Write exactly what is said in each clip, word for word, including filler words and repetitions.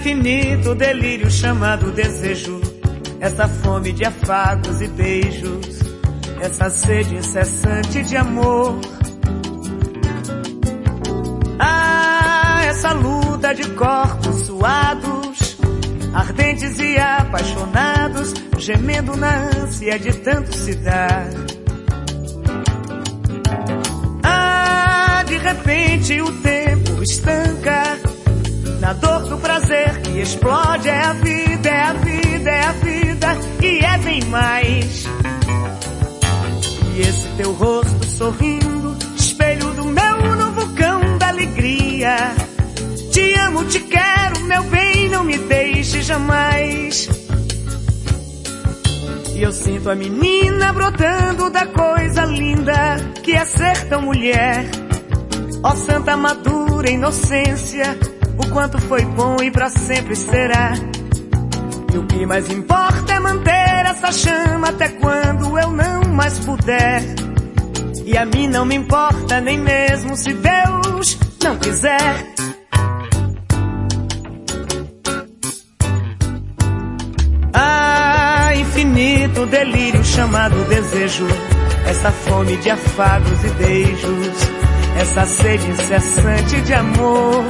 infinito delírio chamado desejo, essa fome de afagos e beijos, essa sede incessante de amor. Ah, essa luta de corpos suados, ardentes e apaixonados, gemendo na ânsia de tanto se dar. Ah, de repente o tempo estanca, na dor do prazer que explode. É a vida, é a vida, é a vida, e é bem mais. E esse teu rosto sorrindo, espelho do meu no vulcão da alegria. Te amo, te quero, meu bem, não me deixe jamais. E eu sinto a menina brotando da coisa linda que é ser tão mulher. Ó santa madura inocência, o quanto foi bom e pra sempre será. E o que mais importa é manter essa chama até quando eu não mais puder. E a mim não me importa nem mesmo se Deus não quiser. Ah, infinito delírio chamado desejo, essa fome de afagos e beijos, essa sede incessante de amor.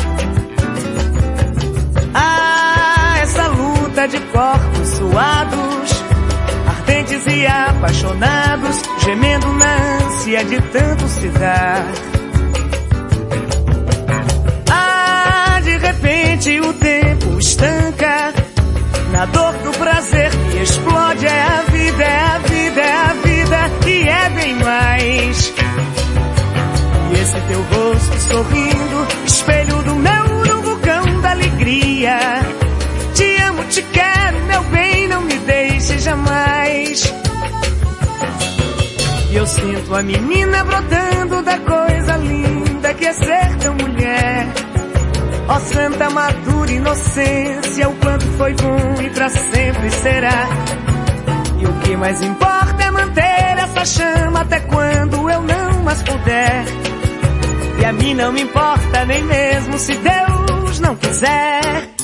Ah, essa luta de corpos suados, ardentes e apaixonados, gemendo na ânsia de tanto se dar. Ah, de repente o tempo estanca, na dor do prazer que explode. É a vida, é a vida, é a vida, e é bem mais. E esse teu rosto sorrindo, espelho do meu no vulcão da alegria. Te amo, te quero, meu bem, não me deixe jamais. E eu sinto a menina brotando da coisa linda que é ser tão mulher. Ó santa madura inocência, o quanto foi bom e pra sempre será. E o que mais importa é manter essa chama até quando eu não mais puder. E a mim não me importa nem mesmo se Deus não quiser.